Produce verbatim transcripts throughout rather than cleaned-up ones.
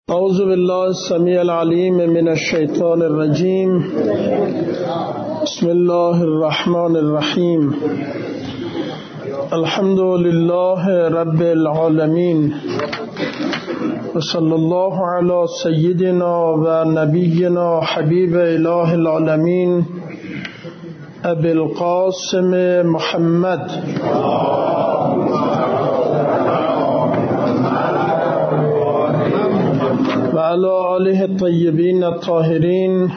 اعوذ بالله السمیع العلیم من الشیطان الرجیم. بسم الله الرحمن الرحیم. الحمد لله رب العالمین و صلی الله علی سیدنا و نبینا حبیب اله العالمین ابی القاسم محمد و علی آله الطیبین الطاهرین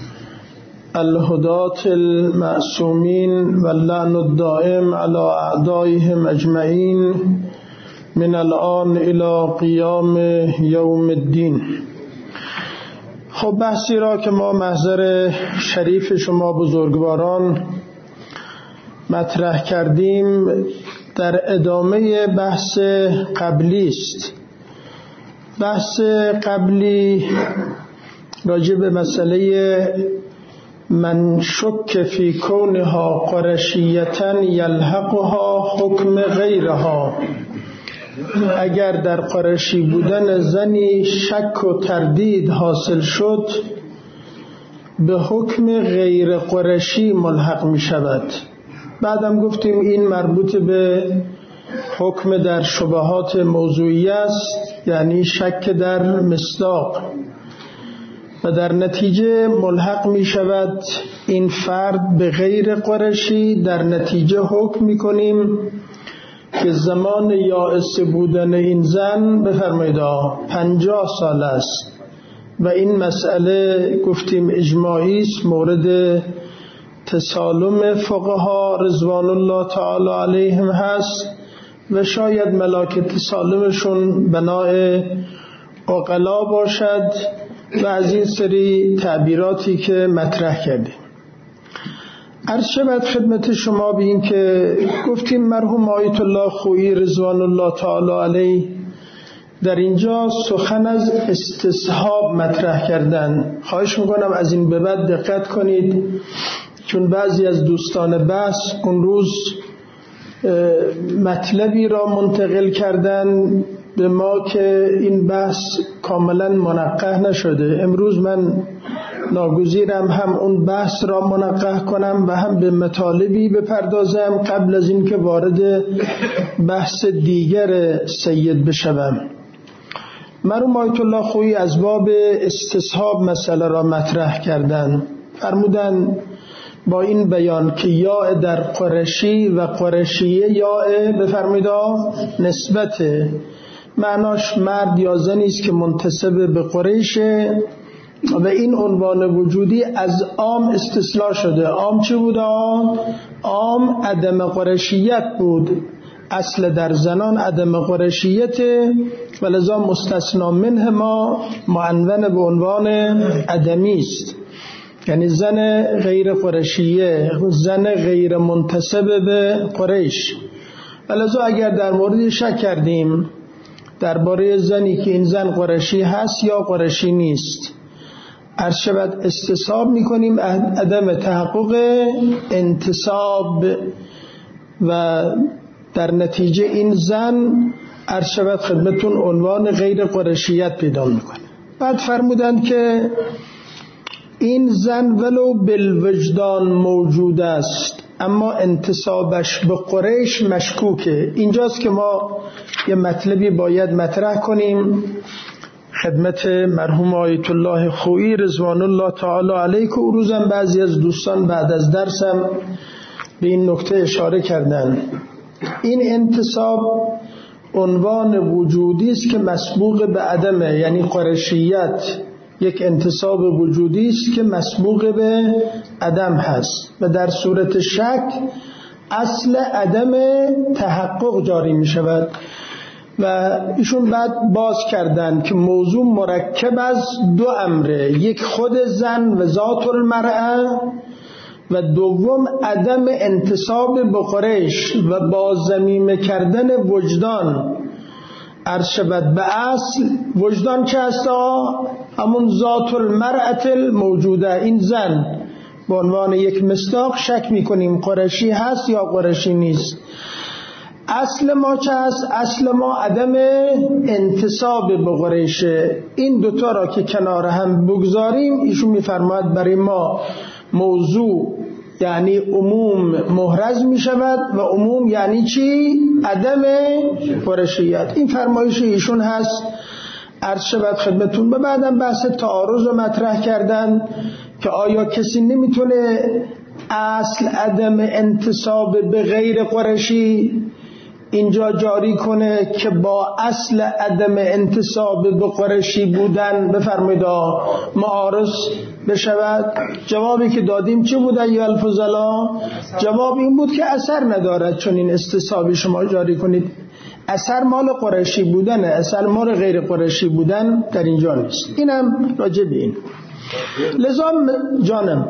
الهداة المعصومین و اللعن الدائم علی اعدائهم اجمعین من الان الى قیام یوم الدین. خب بحثی را که ما محضر شریف شما بزرگواران مطرح کردیم در ادامه بحث قبلی است. بحث قبلی راجع به مسئله من شک فی کونها قرشیتن یلحقها حکم غیرها، اگر در قرشی بودن زنی شک و تردید حاصل شد به حکم غیر قرشی ملحق می شود. بعدم گفتیم این مربوط به حکم در شبهات موضوعی است، یعنی شک در مصداق، و در نتیجه ملحق می شود این فرد به غیر قرشی. در نتیجه حکم می کنیم که زمان یائس بودن این زن بفرمایید پنجاه سال است و این مسئله گفتیم اجماعی است، مورد تسالم فقها رضوان الله تعالی علیهم هست و شاید ملاک تسالمشون بنای عقلا باشد و از این سری تعبیراتی که مطرح کردیم. عرض شود خدمت شما به این که گفتیم مرحوم آیت الله خویی رضوان الله تعالی علیه در اینجا سخن از استصحاب مطرح کردن. خواهش میکنم از این به بعد دقت کنید، چون بعضی از دوستان بحث اون روز مطلبی را منتقل کردن به ما که این بحث کاملا منقح نشده. امروز من ناگزیرم هم اون بحث را منقح کنم و هم به مطالبی بپردازم قبل از این که وارد بحث دیگر سید بشوم. مرحوم آیت الله خویی از باب استصحاب مسئله را مطرح کردن. فرمودن با این بیان که یا در قرشی و قرشیه یا بفرمایید نسبته، معناش مرد یا زنی است که منتسب به قریشه و این عنوان وجودی از عام استثناء شده. عام چه بود؟ عام عدم قرشیت بود. اصل در زنان عدم قرشیت و لذا مستثنا منه ما معنون به عنوان عدمی است، یعنی زن غیر قرشیه، زن غیر منتسب به قریش. ولذا اگر در مورد شک کردیم درباره زنی که این زن قرشی هست یا قرشی نیست، عرض شود استصحاب میکنیم عدم تحقق انتساب و در نتیجه این زن عرض شود خدمتون عنوان غیر قرشیت پیدا میکنه. بعد فرمودند که این زن ولو بالوجدان موجود است اما انتسابش به قریش مشکوکه. اینجاست که ما یه مطلبی باید مطرح کنیم خدمت مرحوم آیت الله خویی رضوان الله تعالی علیه که روزم بعضی از دوستان بعد از درسم به این نکته اشاره کردن. این انتساب عنوان وجودی است که مسبوق به عدمه، یعنی قرشیت یک انتساب وجودی است که مسبوق به عدم هست و در صورت شک اصل عدم تحقق جاری می شود. و ایشون بعد باز کردن که موضوع مرکب از دو امره، یک خود زن و ذات المرأه و دوم عدم انتساب به قریش و با ضمیمه کردن وجدان. عرض شود به اصل وجدان چه هست؟ همون ذات المرأة الموجوده، این زن به عنوان یک مصداق شک میکنیم قرشی هست یا قرشی نیست. اصل ما چه هست؟ اصل ما عدم انتساب به قریشه. این دوتا را که کنار هم بگذاریم، ایشون میفرماید برای ما موضوع یعنی عموم محرز می شود و عموم یعنی چی؟ عدم قریشیت. این فرمایش ایشون هست. عرض شود خدمتون. و بعدم بحث تعارض رو مطرح کردن که آیا کسی نمیتونه اصل عدم انتساب به غیر قریشی اینجا جاری کنه که با اصل عدم انتساب به قریشی بودن بفرمایید معارض بشود؟ جوابی که دادیم چه بود ایها الفضلا؟ جواب این بود که اثر ندارد چون این استصحابی شما جاری کنید. اثر مال قریشی بودن، اثر مال غیر قریشی بودن در اینجا نیست. اینم راجع به این. لذا جانم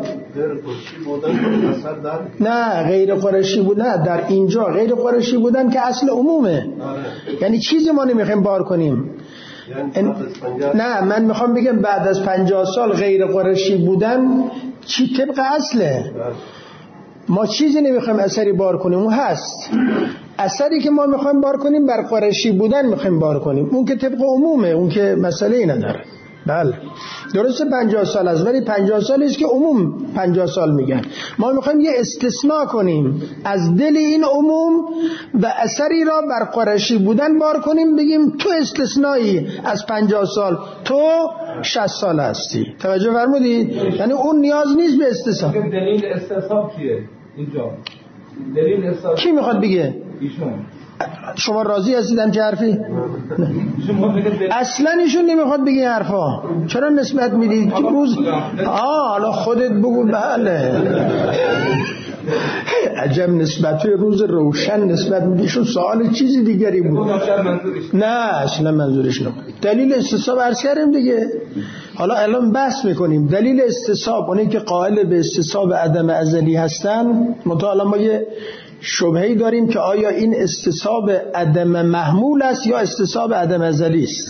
نه غیر قریشی بودن در اینجا غیر قریشی بودن که اصل عمومه، یعنی چیزی ما نمیخوایم بار کنیم. نه من میخوام بگم بعد از پنجاه سال غیر قریشی بودن چی طبق اصله، ما چیزی نمیخوایم اثری بار کنیم، اون هست. اثری که ما میخوایم بار کنیم بر قریشی بودن میخوایم بار کنیم، اون که طبق عمومه، اون که مسئله ای نداره. بله درسته پنجاه سال است، ولی پنجاه سال است که عموم پنجاه سال میگن. ما میخوایم یه استثناء کنیم از دل این عموم و اثری را بر قریشی بودن بار کنیم، بگیم تو استثنایی از پنجاه سال، تو شصت سال هستی. توجه فرمودید؟ یعنی اون نیاز نیست به استثناء. دلیل استثناء کیه اینجا؟ دلیل استثناء کی میخواد بگه؟ ایشون. شما راضی هستید هم چه حرفی؟ اصلا ایشون نمیخواد بگی حرفا. چرا نسبت میدید که روز آه حالا خودت بگو. بله عجب نسبت روز روشن نسبت میدیشون. سوال چیزی دیگری بود. نه اصلا منظورش نبود. دلیل استصحاب عرض کردیم دیگه. حالا الان بحث میکنیم دلیل استصحاب. اونایی که قائل به استصحاب عدم ازلی هستن، مطالعه ما یه شبهه‌ای داریم که آیا این استصحاب عدم محمول است یا استصحاب عدم ازلی است.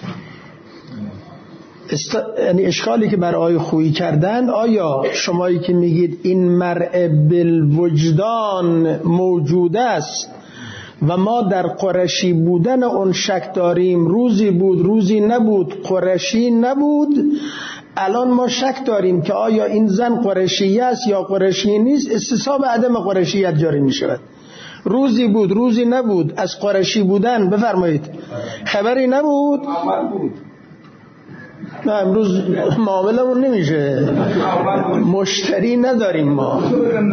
است... یعنی اشکالی که بر آیه خویی کردن، آیا شمایی که میگید این مرء بالوجدان موجود است و ما در قریشی بودن اون شک داریم، روزی بود روزی نبود قریشی نبود، الان ما شک داریم که آیا این زن قریشی است یا قریشی نیست، استصحاب عدم قریشیت جاری می شود. روزی بود روزی نبود، از قریشی بودن بفرمایید خبری نبود. نه امروز معاملمون نمیشه، مشتری نداریم ما.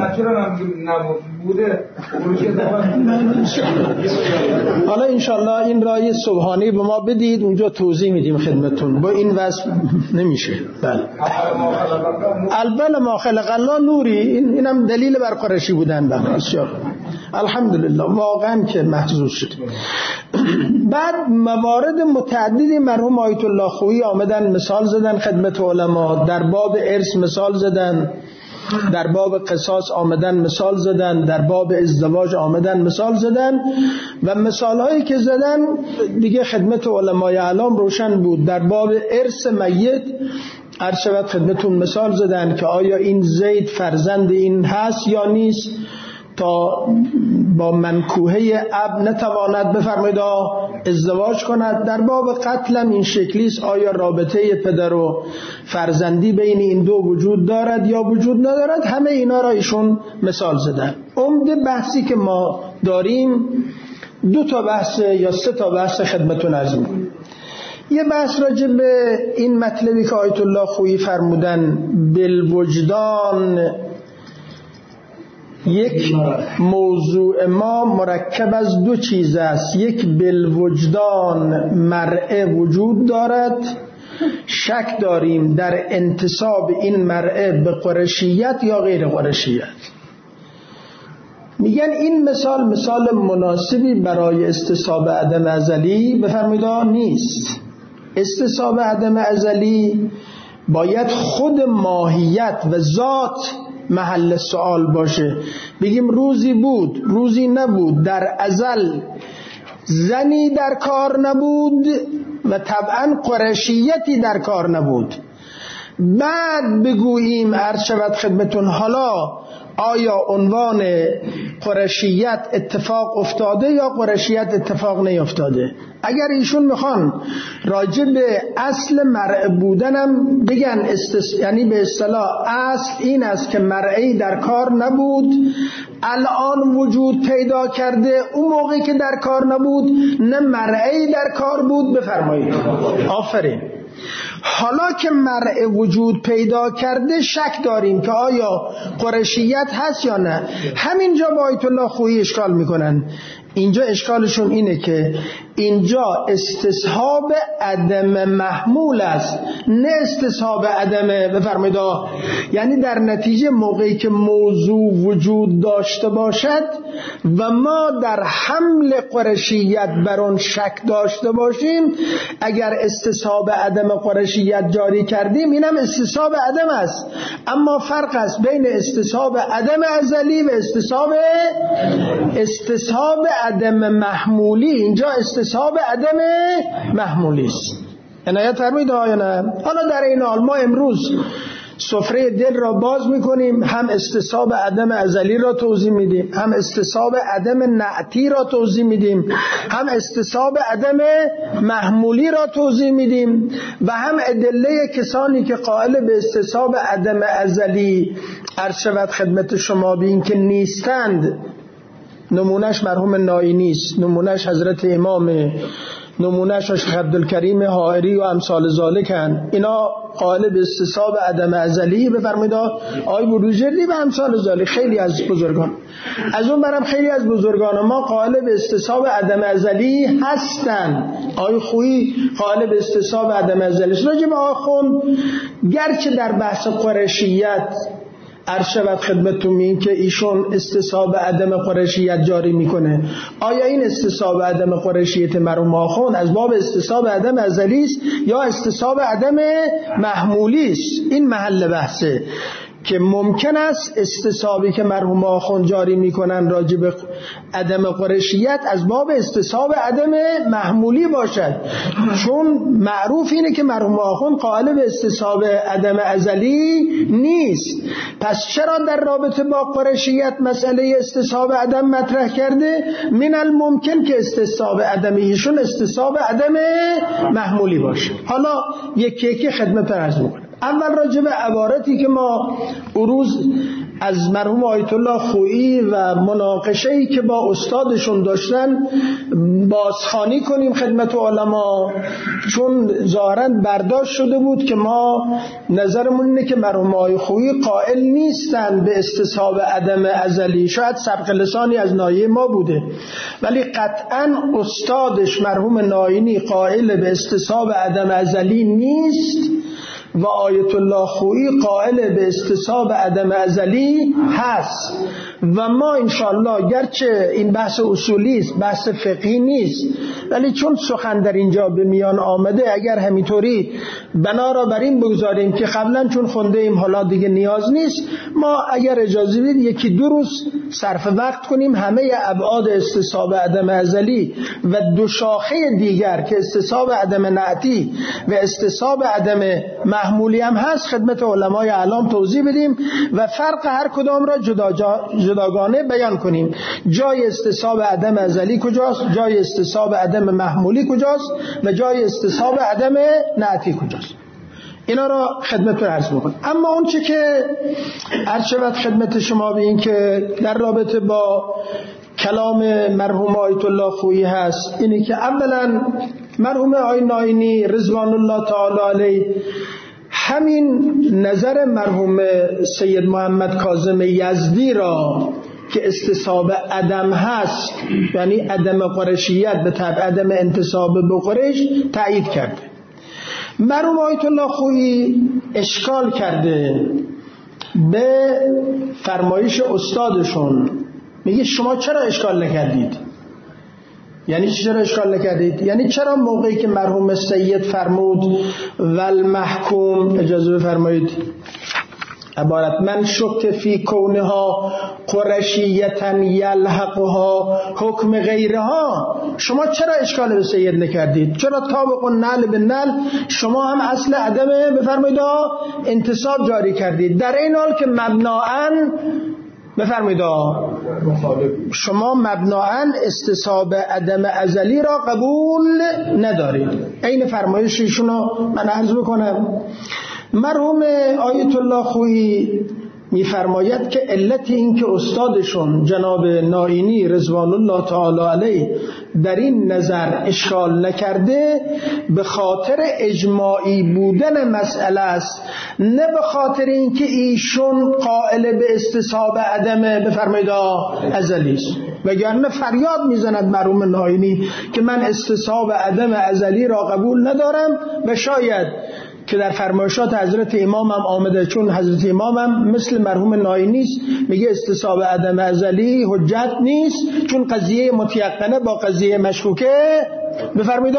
حالا انشالله این رای سبحانی به ما بدید، اونجا توضیح میدیم خدمتون. با این وصف نمیشه. بله البته ما خلق الله نوری، این اینم دلیل بر قریشی بودن. بله بسیار الحمدلله واقعا که محظوظ شد. بعد موارد متعددی مرحوم آیت الله خویی آمدن مثال زدن خدمت علما. در باب ارث مثال زدن، در باب قصاص آمدن مثال زدن، در باب ازدواج آمدن مثال زدن و مثال هایی که زدن دیگه خدمت علمای اعلام روشن بود. در باب ارث میت عرض شود خدمتون مثال زدن که آیا این زید فرزند این هست یا نیست، تا با منکوحه اب نتواند بفرمایید ازدواج کند. در باب قتلم این شکلیست، آیا رابطه پدر و فرزندی بین این دو وجود دارد یا وجود ندارد. همه اینا را ایشون مثال زدن. عمده بحثی که ما داریم دو تا بحث یا سه تا بحث خدمتون عرض می‌کنم. یه بحث راجع به این مطلبی که آیت الله خویی فرمودن بالوجدان، یک موضوع ما مرکب از دو چیز است. یک بالوجدان مرء وجود دارد، شک داریم در انتساب این مرء به قریشیت یا غیر قریشیت. میگن این مثال مثال مناسبی برای استصحاب عدم ازلی بفرمایید نیست. استصحاب عدم ازلی باید خود ماهیت و ذات محل سوال باشه. بگیم روزی بود روزی نبود، در ازل زنی در کار نبود و طبعا قریشیتی در کار نبود. بعد بگوییم عرض شود خدمتون حالا آیا عنوان قریشیت اتفاق افتاده یا قریشیت اتفاق نیفتاده. اگر ایشون میخوان راجع به اصل مرء بودنم بگن استس... یعنی به اصطلاح اصل این است که مرئی در کار نبود الان وجود پیدا کرده، اون موقعی که در کار نبود نه مرئی در کار بود، بفرمایید. آفرین. حالا که مرء وجود پیدا کرده شک داریم که آیا قریشیت هست یا نه. همینجا با آیت الله خویی اشکال میکنن. اینجا اشکالشون اینه که اینجا استصحاب عدم محمول است نه استصحاب عدم، بفرمایید. یعنی در نتیجه موقعی که موضوع وجود داشته باشد و ما در حمل قریشیت بر آن شک داشته باشیم، اگر استصحاب عدم قریشیت جاری کردیم اینم استصحاب عدم است. اما فرق است بین استصحاب عدم ازلی و استصحاب استصحاب عدم محمولی. اینجا استصحاب عدم محمولی است. عنایت فرمایید یا نه؟ حالا در این حال ما امروز سفره دل را باز میکنیم، هم استصحاب عدم ازلی را توضیح میدیم، هم استصحاب عدم نعتی را توضیح میدیم، هم استصحاب عدم محمولی را توضیح میدیم و هم ادله کسانی که قائل به استصحاب عدم ازلی عرض شود خدمت شما بین که نیستند. نمونهش مرحوم ناینی است، نمونهش حضرت امام، نمونهش شیخ عبدالکریم حائری و امثال ذالکن. اینا قائل به استصحاب عدم ازلی، بفرمایید آی بروجردی و امثال ذالک. خیلی از بزرگان، از اون برم خیلی از بزرگان ما قائل به استصحاب عدم ازلی هستن. آی خویی قائل به استصحاب عدم ازلی است. راجع به آخوند گرچه در بحث قریشیت عرض شود خدمتتون این که ایشون استصحاب عدم قریشیت جاری میکنه، آیا این استصحاب عدم قریشیت مرحوم آخوند از باب استصحاب عدم ازلی است یا استصحاب عدم محمولی است؟ این محل بحثه که ممکن است استصحابی که مرحوم آخوند جاری میکنن راجع به عدم قریشیت از باب استصحاب عدم محمولی باشد، چون معروف اینه که مرحوم آخوند قائل به استصحاب عدم ازلی نیست. پس چرا در رابطه با قریشیت مسئله استصحاب عدم مطرح کرده؟ من الممکن که استصحاب عدمی ایشون استصحاب عدم محمولی باشه. حالا یک یکی خدمت عرض میکنم. اول راجع به عبارتی که ما اروز از مرحوم آیت الله خویی و مناقشه‌ای که با استادشون داشتن بازخوانی کنیم خدمت علما، چون ظاهراً برداشت شده بود که ما نظرمون اینه که مرحوم آیت خویی قائل نیستن به استصحاب عدم ازلی. شاید سبق لسانی از نایه ما بوده، ولی قطعاً استادش مرحوم ناینی قائل به استصحاب عدم ازلی نیست و آیت الله خویی قائل به استصحاب عدم ازلی هست. و ما انشاءالله گرچه این بحث اصولی است، بحث فقهی نیست، ولی چون سخن در اینجا به میان آمده، اگر همینطوری بنا را بر این بگذاریم که قبلا چون خونده ایم حالا دیگه نیاز نیست، ما اگر اجازه بدید یکی دو روز صرف وقت کنیم همه ابعاد استصحاب عدم ازلی و دو شاخه دیگر که استصحاب عدم نعتی و استصحاب عدم محمولی هم هست خدمت علمای اعلام توضیح بدیم و فرق هر کدام را جدا جداگانه بیان کنیم. جای استصحاب عدم ازلی کجاست، جای استصحاب عدم محمولی کجاست و جای استصحاب عدم نعتی کجاست. اینا را خدمت رو عرض بکنم. اما اون چه که عرض شود خدمت شما به این که در رابطه با کلام مرحوم آیت الله خویی هست، اینه که اولا مرحوم آقای ناینی رضوان الله تعالی علیه همین نظر مرحوم سید محمد کاظم یزدی را که استصحاب عدم هست، یعنی عدم قریشیت به تبع عدم انتساب به قریش، تایید کرده. مرحوم آیت الله خویی اشکال کرده به فرمایش استادشون، میگه شما چرا اشکال نکردید؟ یعنی چرا اشکال نکردید؟ یعنی چرا موقعی که مرحوم سید فرمود ول محکوم، اجازه بفرمایید عبارت من شک فی کونها قرشیتن یلحقها حکم غیرها. شما چرا اشکال به سید نکردید؟ چرا طابق النعل به نعل شما هم اصل عدم بفرمایید انتصاب جاری کردید، در این حال که مبناً بفرمایید شما مبناً استصحاب عدم ازلی را قبول ندارید. این فرمایش ایشونو من عرض بکنم. مرحوم آیت الله خویی میفرماید که علت این که استادشون جناب نائینی رضوان الله تعالی علیه در این نظر اشکال نکرده به خاطر اجماعی بودن مسئله است، نه به خاطر اینکه ایشون قائل به استصحاب عدم بفرمایید ازلی است. وگرنه فریاد میزند مرحوم نائینی که من استصحاب عدم ازلی را قبول ندارم و شاید که در فرمایشات حضرت امام هم آمده، چون حضرت امام هم مثل مرحوم نائینی است، میگه استصحاب عدم ازلی حجت نیست چون قضیه متیقنه با قضیه مشکوکه بفرمایید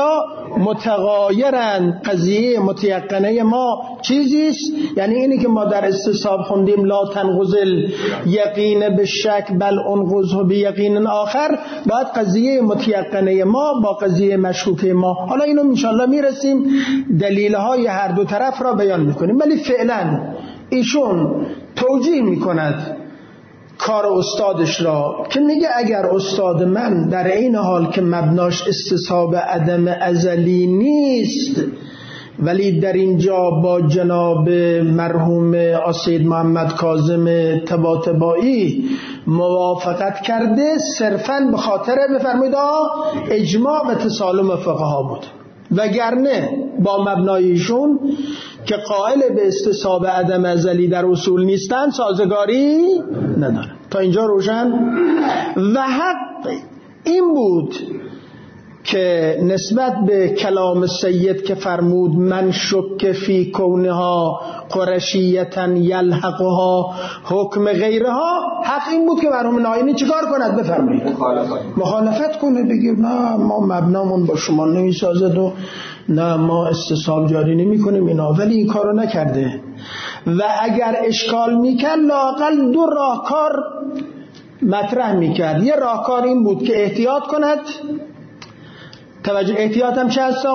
متغایرن. قضیه متیقنه ما چیزیست، یعنی اینی که ما در استصحاب خوندیم لا تنقضل یقین به شک بل انقضه به یقین آخر، باید قضیه متیقنه ما با قضیه مشکوکه ما. حالا اینو انشاءالله میرسیم دلیل‌های هر دو طرف را بیان میکنیم، ولی فعلا ایشون توجیه میکند کار استادش را که میگه اگر استاد من در این حال که مبناش استصحاب عدم ازلی نیست ولی در اینجا با جناب مرحوم آسید محمد کاظم طباطبایی موافقت کرده، صرفاً به خاطر بفرمایید اجماع و تسالم فقها بود، وگرنه با مبنایشون که قائل به استصحاب عدم ازلی در اصول نیستن سازگاری ندارن. تا اینجا روشن؟ و حق این بود که نسبت به کلام سید که فرمود من شک فی کونها قرشیتن یلحقها حکم غیرها، حق این بود که مرحوم نائینی چیکار کند؟ بفرمایید مخالفت کنه، بگیر نه ما مبنامون با شما نمیسازد و نه ما استصحاب جاری نمی کنیم اینا، ولی این کارو نکرده. و اگر اشکال میکرد لااقل دو راهکار مطرح میکرد. یه راهکار این بود که احتیاط کند، توجه احتیاط هم چه هست؟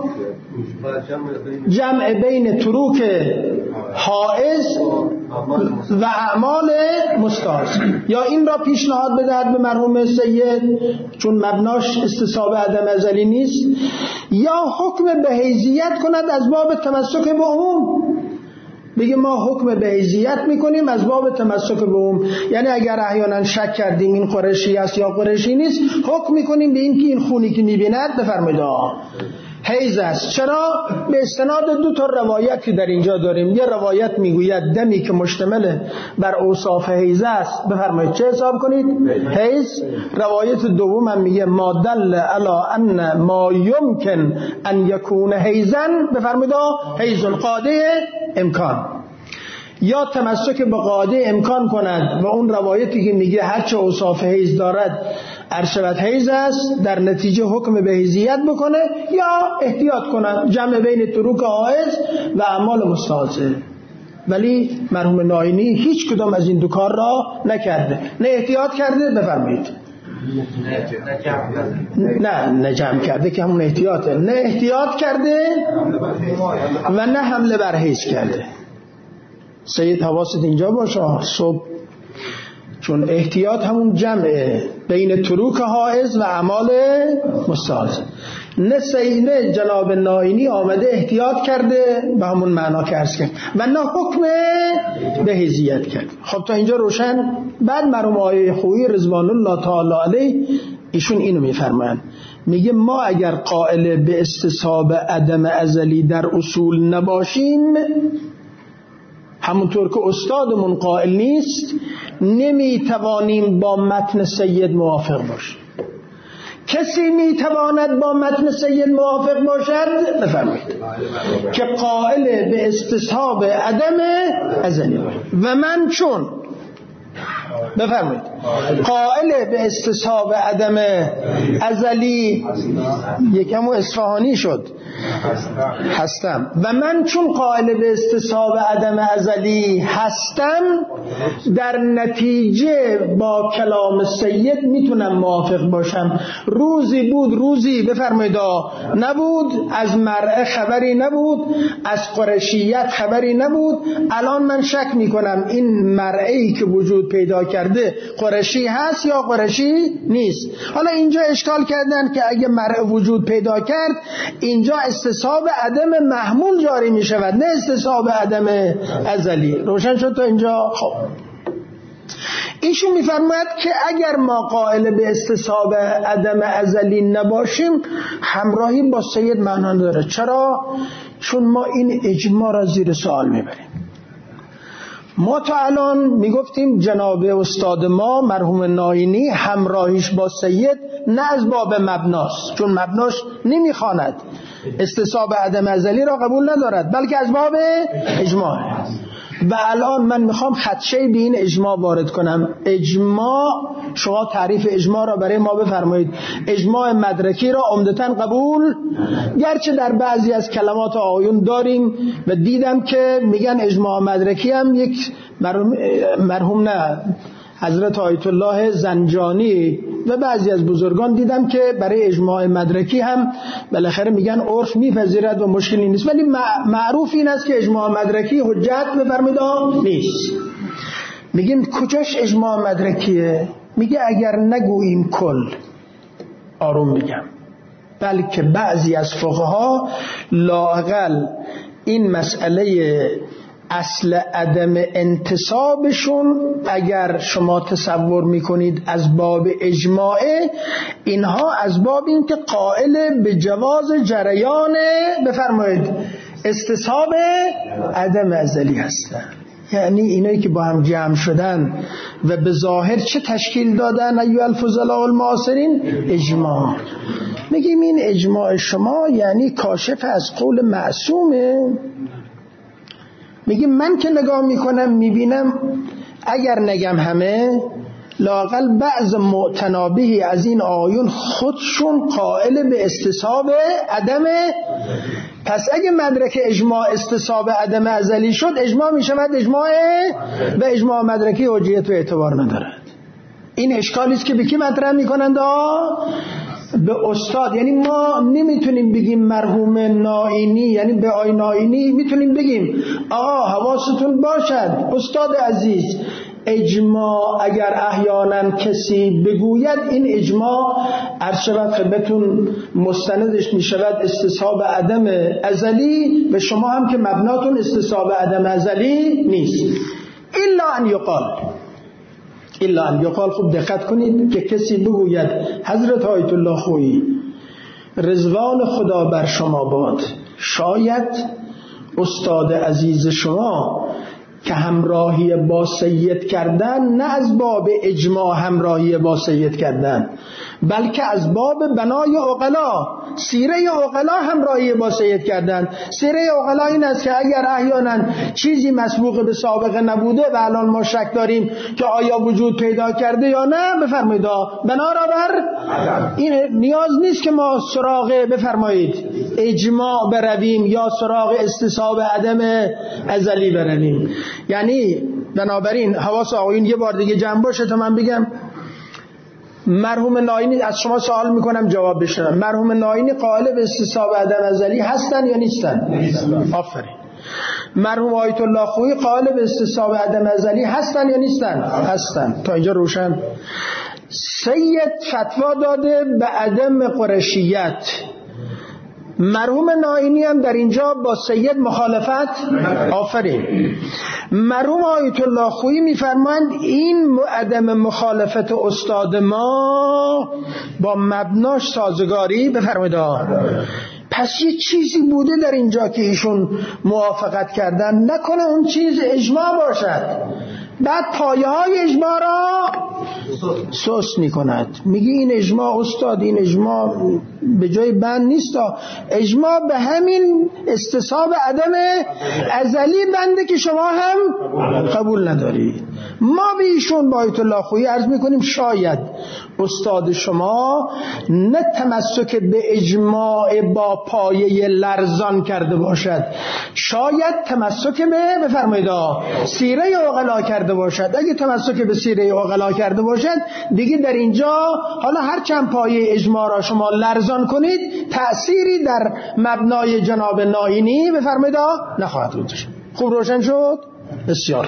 جمع بین تروک حائز و اعمال مستحاض، یا این را پیشنهاد بدهد به مرحوم سید چون مبناش استصحاب عدم ازلی نیست، یا حکم به حیثیت کند از باب تمسک به عموم، بگه ما حکم به حیثیت میکنیم از باب تمسک به عموم، یعنی اگر احیانا شک کردیم این قرشی است یا قرشی نیست حکم میکنیم به این که این خونی که میبیند بفرمایید حیض است. چرا؟ به استناد دو تا روایتی در اینجا داریم. یه روایت میگوید دمی که مشتمل بر اوصاف حیض است بفرمایید چه حساب کنید؟ حیض. روایت دوم هم میگه ما دل علی ان ما یمکن ان یکون حیضا بفرمایید حیض القاده امکان، یا تمسک به قاعده امکان کند و اون روایتی که میگه هرچه اوصاف حیض دارد ارشبت حیض است در نتیجه حکم به حیضیت بکنه، یا احتیاط کند جمع بین تروک حائض و اعمال مستحاضه. ولی مرحوم نائینی هیچ کدام از این دو کار را نکرده، نه احتیاط کرده بفرمایید نه نه جمع کرده که همون احتیاطه، نه احتیاط کرده و نه حمله بر حیض کرده. سید حواست اینجا باشه صبح، چون احتیاط همون جمعه بین تروک حائض و اعمال مستحاض. نه سید نه جناب نائینی آمده احتیاط کرده به همون معنا که عرض کرد و نه حکم به حیثیت کرد. خب تا اینجا روشن. بعد مرحوم آقای خویی رضوان الله تعالی علیه ایشون اینو میفرمایند، میگه ما اگر قائل به استصحاب عدم ازلی در اصول نباشیم، همونطور که استادمون قائل نیست، نمیتوانیم با متن سید موافق باشیم. کسی میتواند با متن سید موافق باشد بفرمایید که قائل به استصحاب عدم ازلی و من چون بفرمایید قائل به استصحاب عدم ازلی یکم اصفهانی شد هستم و من چون قائل به استصحاب عدم ازلی هستم در نتیجه با کلام سید میتونم موافق باشم. روزی بود روزی بفرمایید نبود، از مرعه خبری نبود، از قرشیت خبری نبود. الان من شک میکنم این مرعه‌ای که وجود پیدا کرده قرشی هست یا قرشی نیست. حالا اینجا اشکال کردن که اگه مرعه وجود پیدا کرد اینجا استصحاب عدم محمول جاری می شود نه استصحاب عدم ازلی. روشن شد تا اینجا؟ خب ایشون میفرماید که اگر ما قائل به استصحاب عدم ازلی نباشیم همراهی با سید معنا داره. چرا؟ چون ما این اجماع را زیر سوال میبریم. ما تا الان میگفتیم جناب استاد ما مرحوم ناینی همراهیش با سید نه از باب مبناست، چون مبناش نمیخواند استصحاب عدم ازلی را قبول ندارد، بلکه از باب اجماع. و الان من میخوام خدشه به این اجماع وارد کنم. اجماع، شما تعریف اجماع را برای ما بفرمایید. اجماع مدرکی را عمدتاً قبول، گرچه در بعضی از کلمات آقایون داریم و دیدم که میگن اجماع مدرکی هم یک مرحوم, مرحوم نه حضرت آیت الله زنجانی و بعضی از بزرگان دیدم که برای اجماع مدرکی هم بالاخره میگن عرف میپذیرد و مشکلی نیست، ولی معروف این است که اجماع مدرکی حجت بفرمایید نیست. میگیم کجاش اجماع مدرکیه؟ میگه اگر نگوییم کل، آروم میگم، بلکه بعضی از فقها لااقل این مسئله اصل عدم انتصابشون اگر شما تصور میکنید از باب اجماعه، اینها از باب این که قائل به جواز جریان بفرمایید استصحاب عدم ازلی هستن. یعنی اینایی که با هم جمع شدن و به ظاهر چه تشکیل دادن ایها الفضلاء المعاصرین؟ اجماع. میگیم این اجماع شما یعنی کاشف از قول معصومه. میگیم من که نگاه میکنم میبینم اگر نگم همه، لااقل بعض معتنابهی از این آیون خودشون قائل به استصحاب عدم. پس اگه مدرک اجماع استصحاب عدم ازلی شد، اجماع میشود اجماع و اجماع مدرکی حجیت و اعتبار ندارد. این اشکالی است که به کی مطرح میکنند؟ به استاد. یعنی ما نمیتونیم بگیم مرحوم ناینی، یعنی به آی ناینی میتونیم بگیم آقا حواستون باشد استاد عزیز، اجماع اگر احیانا کسی بگوید این اجماع عرض شود خدمتون مستندش میشود استصحاب عدم ازلی و شما هم که مبناتون استصحاب عدم ازلی نیست. الا ان یقال الا ان یقال خوب دقت کنید که کسی بگوید حضرت آیت الله خویی رضوان خدا بر شما باد، شاید استاد عزیز شما که همراهی با سید کردن نه از باب اجماع همراهی با سید کردن، بلکه از باب بنای عقلا، سیره عقلا همراهی با سید کردن. سیره عقلا این است که اگر احیانا چیزی مسبوق به سابقه نبوده و الان ما شک داریم که آیا وجود پیدا کرده یا نه، بفرمایید بنا را بر این نیاز نیست که ما سراغ بفرمایید اجماع برویم یا سراغ استصحاب عدم ازلی برویم. یعنی بنابراین حواس آقایون یه بار دیگه جمع باشه تا من بگم. مرحوم ناینی، از شما سوال میکنم جواب بشنم، مرحوم ناینی قائل به استصحاب عدم ازلی هستن یا نیستن؟ نیستن. آفرین. مرحوم آیت الله خویی قائل به استصحاب عدم ازلی هستن یا نیستن؟ هستن. تا اینجا روشن. سید فتوا داده به عدم قرشیت، مرحوم ناینی هم در اینجا با سید مخالفت. آفرین. مرحوم آیت الله خویی میفرمایند این عدم مخالفت استاد ما با مبناش سازگاری بفرمایید. پس یه چیزی بوده در اینجا که ایشون موافقت کردن، نکنه اون چیز اجماع باشد بعد پایه های اجماع را سوس می کند. میگی این اجماع استاد، این اجماع به جای بند نیست. اجماع به همین استصحاب عدم ازلی بنده که شما هم قبول ندارید. ما به ایشون با آیت الله خویی عرض میکنیم شاید استاد شما نه تمسک به اجماع با پایه لرزان کرده باشد، شاید تمسک به بفرمایید سیره عقلا کرده باشد. اگه تمسک به سیره عقلا کرده باشد دیگه در اینجا حالا هر چند پایه اجماع را شما لرزان کنید تأثیری در مبنای جناب نائینی بفرمایید نخواهد بود. خوب روشن شد؟ بسیار.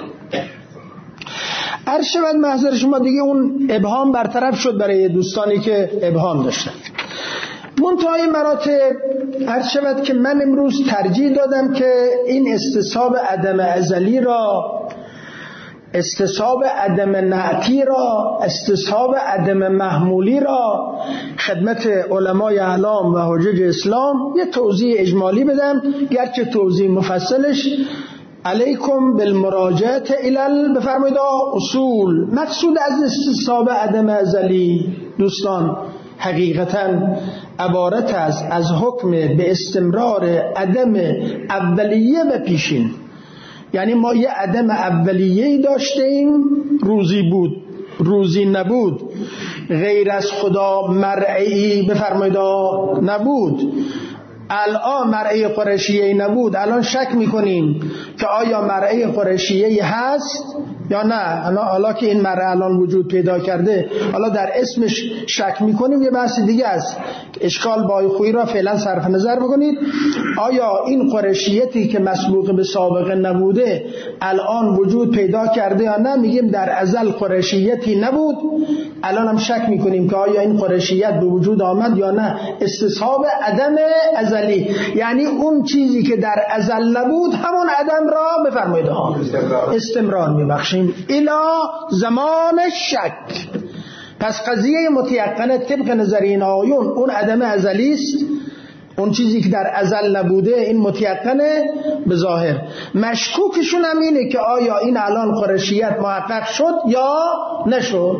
عرض شود محضر شما دیگه اون ابهام برطرف شد برای دوستانی که ابهام داشتن. منتهای مراتب عرض شود که من امروز ترجیح دادم که این استصحاب عدم ازلی را، استصحاب عدم نعتی را، استصحاب عدم محمولی را خدمت علمای اعلام و حجج اسلام یه توضیح اجمالی بدم، گرچه توضیح مفصلش علیکم بالمراجعه الی بفرمایید اصول. مقصود از استصحاب عدم ازلی دوستان حقیقتا عبارت است از حکم به استمرار عدم اولیه و پیشین. یعنی ما یه عدم اولیه‌ای داشتیم، روزی بود، روزی نبود، غیر از خدا مرعی بفرمایید نبود، الان مرعی قریشیه نبود، الان شک میکنیم که آیا مرعی قریشیه هست یا نه. حالا که این مرعی الان وجود پیدا کرده حالا در اسمش شک میکنیم، یه بحث دیگه است. اشکال با خویی را فعلا صرف نظر بکنید. آیا این قریشیتی که مسبوق به سابقه نبوده الان وجود پیدا کرده یا نه؟ میگیم در ازل قریشیتی نبود، الان هم شک میکنیم که آیا این قریشیت به وجود آمد یا نه. استصحاب عدم ازلی یعنی اون چیزی که در ازل نبود همون عدم را بفرمایید استمرار میبخشیم الی زمان شک. پس قضیه متیقنه طبق نظر این آیون اون عدم ازلی است، اون چیزی که در ازل نبوده این متیقنه به ظاهر. مشکوکشون هم اینه که آیا این الان قریشیت محقق شد یا نشد.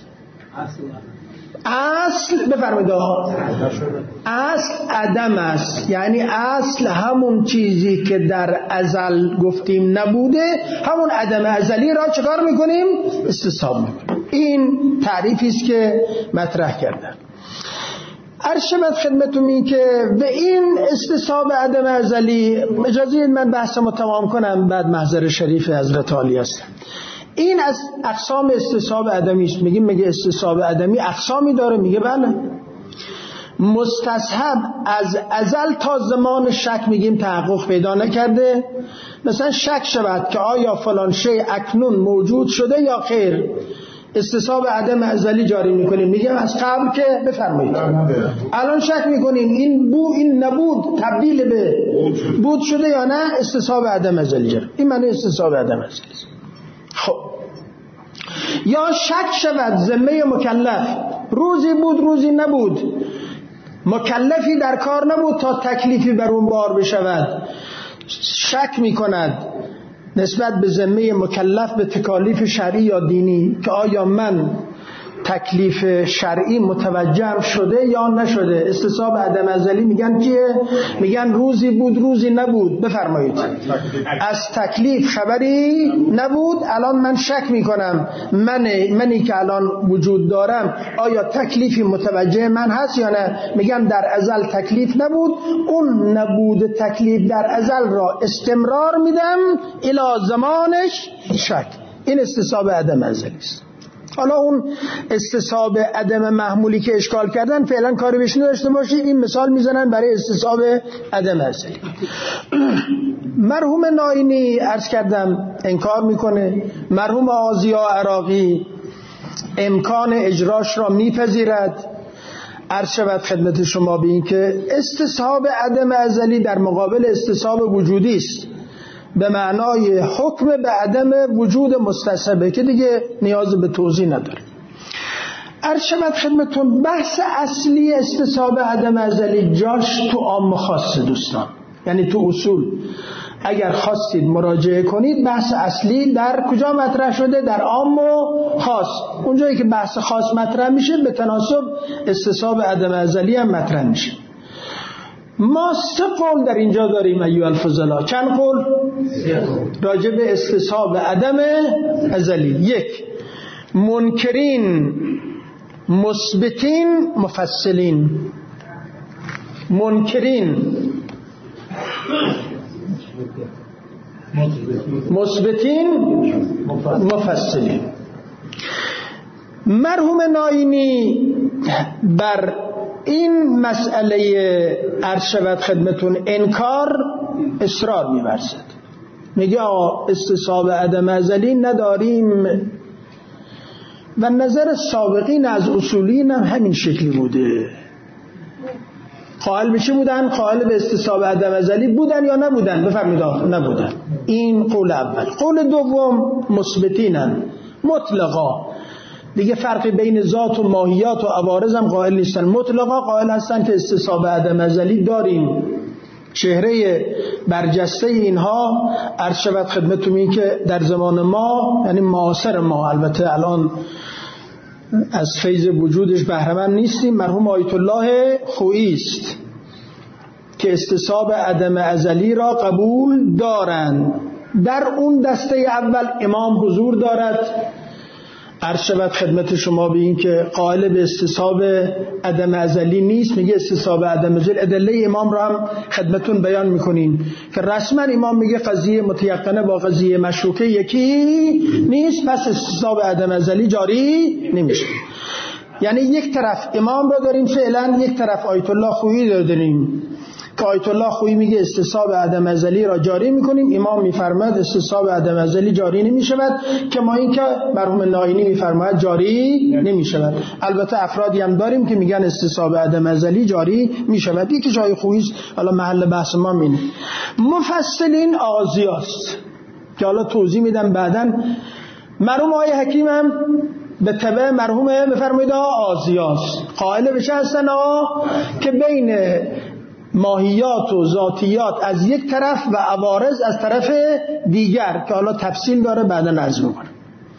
اصل بفرمایید اصل عدم است، یعنی اصل همون چیزی که در ازل گفتیم نبوده همون عدم ازلی را چکار میکنیم؟ استصحاب میکنیم. این تعریفی است که مطرح کردن. ارشد خدمتتون این که به این استصحاب عدم ازلی اجازه من بحثمو تمام کنم بعد محضر شریف حضرت عالی هستم. این از اقسام استصحاب عدمی است. میگیم میگه استصحاب عدمی اقسامی داره، میگه بله. مستصحب از ازل تا زمان شک میگیم تحقق پیدا نکرده. مثلا شک شود که آیا فلان شی اکنون موجود شده یا خیر، استصحاب عدم ازلی جاری میکنیم، میگیم از قبل که بفرمایید الان شک میکنیم این بو این نبود تبدیل به بود شده یا نه، استصحاب عدم ازلی جاری. این معنی استصحاب عدم ازلی. خب یا شک شود ذمه مکلف، روزی بود روزی نبود، مکلفی در کار نبود تا تکلیفی بر اون بار بشود، شک میکند نسبت به ذمه مکلف به تکالیف شرعی یا دینی که آیا من تکلیف شرعی متوجهم شده یا نشده. استصحاب عدم ازلی میگن چیه؟ میگن روزی بود روزی نبود، بفرمایید از تکلیف خبری نبود، الان من شک میکنم من منی که الان وجود دارم آیا تکلیفی متوجه من هست یا نه. میگن در ازل تکلیف نبود، اون نبود تکلیف در ازل را استمرار میدم الی زمانش شک. این استصحاب عدم ازلی است. حالا اون استصحاب عدم محمولی که اشکال کردن فعلا کاری بهش نداشته باشید، این مثال میزنن برای استصحاب عدم ازلی. مرحوم نائینی عرض کردم انکار میکنه، مرحوم آزیا عراقی امکان اجراش را میپذیرد. عرض شود خدمت شما به این که استصحاب عدم ازلی در مقابل استصحاب وجودی است، به معنای حکم به عدم وجود مستصحبه که دیگه نیاز به توضیح نداره. عرض شود خدمتون بحث اصلی استصحاب عدم ازلی جاش تو عام خاص دوستان، یعنی تو اصول. اگر خواستید مراجعه کنید بحث اصلی در کجا مطرح شده؟ در عام و خاص. اونجایی که بحث خاص مطرح میشه به تناسب استصحاب عدم ازلی هم مطرح میشه. ما سه قول در اینجا داریم ایها الفضلا. چند قول؟ راجع به استصحاب عدم ازلی. یک، منکرین، مثبتین، مفصلین. منکرین، مثبتین، مفصلین. مرحوم ناینی بر این مسئله عرض شود خدمتون انکار اصرار می‌ورزد، میگه استصحاب عدم ازلی نداریم و نظر سابقین از اصولین هم همین شکلی بوده. قائل به چی بودن؟ قائل به استصحاب عدم ازلی بودن یا نبودن؟ بفرمایید نبودن. این قول اول. قول دوم مثبتینن مطلقا، دیگه فرقی بین ذات و ماهیات و عوارض هم قائل نیستن، مطلقا قائل هستن که استصحاب عدم ازلی داریم. چهره برجسته اینها عرض شود خدمتتون این که در زمان ما، یعنی معاصر ما، البته الان از فیض وجودش بهره‌مند نیستیم، مرحوم آیت الله خویی است که استصحاب عدم ازلی را قبول دارند. در اون دسته اول امام حضور دارد، عرض شود خدمت شما به این که قائل به استصحاب عدم ازلی نیست، میگه استصحاب عدم ازلی. ادله امام را هم خدمتون بیان میکنیم که رسما امام میگه قضیه متیقنه با قضیه مشروکه یکی نیست، پس استصحاب عدم ازلی جاری نمیشه. یعنی یک طرف امام را داریم فعلا، یک طرف آیت الله خویی داریم که آیت الله خویی میگه استصحاب عدم ازلی را جاری میکنیم، امام میفرماید استصحاب عدم ازلی جاری نمیشود، که ما این که مرحوم ناینی میفرماید جاری نمیشود. البته افرادی هم داریم که میگن استصحاب عدم ازلی جاری میشود. یکی جای خویی است، حالا محل بحث ما اینه. مفصلین آغازیاست که حالا توضیح میدم بعداً. مرحوم آقای حکیم هم به تبع مرحوم میفرماید آغازیاست. قائل به چه هستن آقا؟ که بین ماهیات و ذاتیات از یک طرف و عوارض از طرف دیگر، که حالا تفصیل داره بعدا عرض میکنم.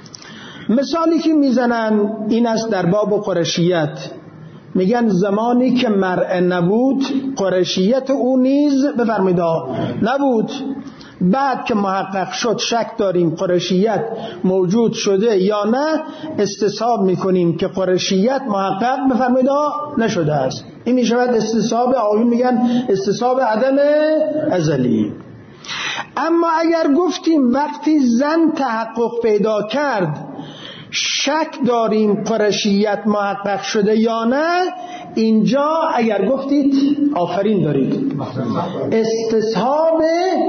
مثالی که میزنن این است در باب قرشیت، میگن زمانی که مرء نبود قرشیت او نیز بفرمایید نبود، بعد که محقق شد شک داریم قرشیت موجود شده یا نه، استصحاب میکنیم که قرشیت محقق بفرمایید نشده است. این میشود استصحاب، آیون میگن استصحاب عدم ازلی. اما اگر گفتیم وقتی زن تحقق پیدا کرد شک داریم قرشیت محقق شده یا نه، اینجا اگر گفتید آفرین دارید، استصحاب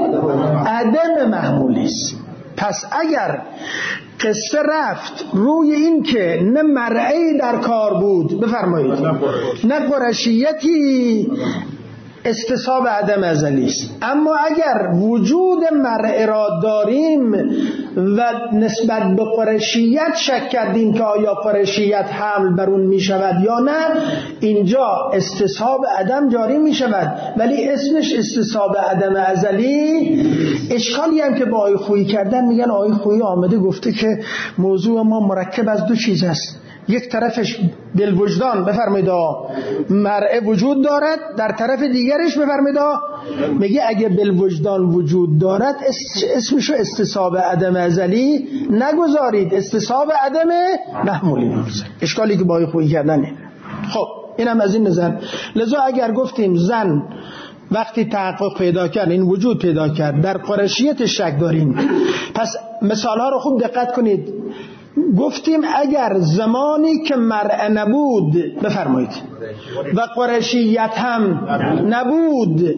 عدم محمولی است. پس اگر قصه رفت روی این که نه مرئی در کار بود بفرمایید نه قرشیتی، استصحاب عدم ازلی است. اما اگر وجود مرئی را داریم و نسبت به قرشیت شک کردیم که آیا قرشیت حمل بر اون می شود یا نه، اینجا استصحاب عدم جاری می شود، ولی اسمش استصحاب عدم ازلی. اشکالی هم که با آقای خویی کردن، میگن آقای خویی آمده گفته که موضوع ما مرکب از دو چیز است، یک طرفش بالوجدان بفرمایید مرء وجود دارد، در طرف دیگرش بفرمایید میگه اگه بالوجدان وجود دارد اسمشو استصحاب عدم ازلی نگذارید، استصحاب عدم محمولی بگذارید. اشکالی که با خویی کردن اینه. خب اینم از این نظر. لذا اگر گفتیم زن وقتی تحقق پیدا کرد، این وجود پیدا کرد، در قرشیت شک داریم، پس مثالها رو خوب دقت کنید. گفتیم اگر زمانی که مرء نبود بفرمایید و قرشیت هم نبود،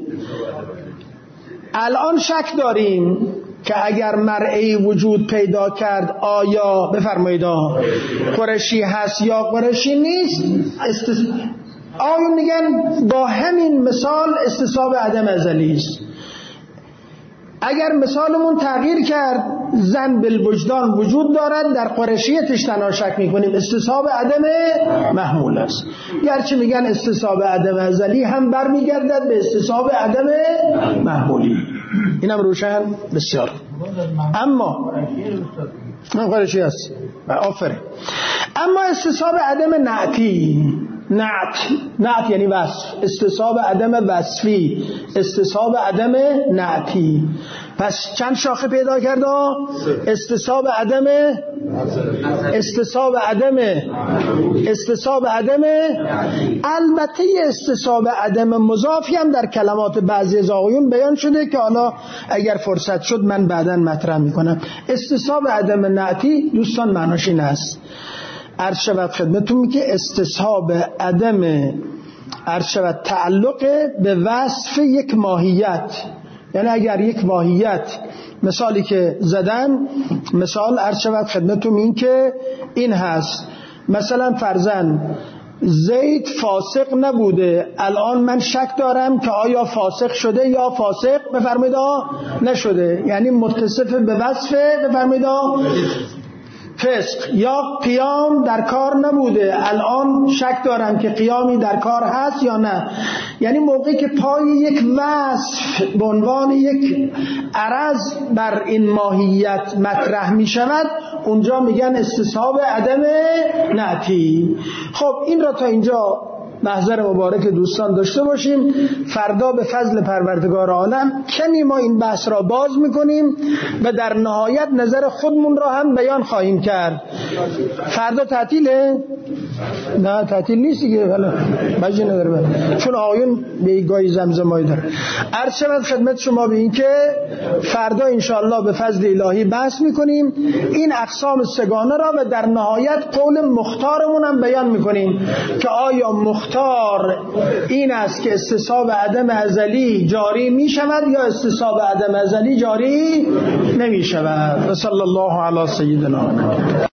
الان شک داریم که اگر مرئی وجود پیدا کرد آیا بفرمایید قرشی هست یا قرشی نیست. استس... آیا میگن با همین مثال استصحاب عدم ازلی است. اگر مثالمون تغییر کرد، زن بالوجدان وجود دارد، در قرشیتش تنها شک میکنیم، استصحاب عدم محمول است. گرچه میگن استصحاب عدم ازلی هم برمیگردد به استصحاب عدم محمولی. اینم روشن بسیار. اما من قرشی هست آفره. اما استصحاب عدم نعتی، نعت نعت یعنی وصف، استصحاب عدم وصفی، استصحاب عدم نعتی. پس چند شاخه پیدا کرده؟ استصحاب عدم استصحاب عدم استصحاب عدم البته استصحاب عدم مضافی هم در کلمات بعضی از آقایون بیان شده که حالا اگر فرصت شد من بعداً مطرح میکنم. استصحاب عدم نعتی دوستان معناش این است، عرض شود خدمتون که استصحاب عدم عرض شود تعلق به وصف یک ماهیت. یعنی اگر یک ماهیت، مثالی که زدن مثال عرض شود خدمتون این که این هست، مثلا فرضاً زید فاسق نبوده، الان من شک دارم که آیا فاسق شده یا فاسق بفرمایید نشده، یعنی متصف به وصف بفرمایید فسق. یا قیام در کار نبوده، الان شک دارم که قیامی در کار هست یا نه. یعنی موقعی که پای یک وصف به عنوان یک عرض بر این ماهیت مطرح می شود، اونجا میگن استصحاب عدم نعتی. خب این را تا اینجا محضر مبارک دوستان داشته باشیم. فردا به فضل پروردگار عالم کمی ما این بحث را باز میکنیم و در نهایت نظر خودمون را هم بیان خواهیم کرد. فردا تعطیله؟ نه تعطیل نیست دیگه، حالا بجی نداره چون آقایون به گاهی زمزمایی داره. عرض شود خدمت شما به این که فردا انشاءالله به فضل الهی بحث میکنیم این اقسام سگانه را و در نهایت قول مختارمون هم بیان میکنیم که آیا مختار این است که استصحاب عدم ازلی جاری می شود یا استصحاب عدم ازلی جاری نمی شود. و صلی الله علی سیدنا محمد.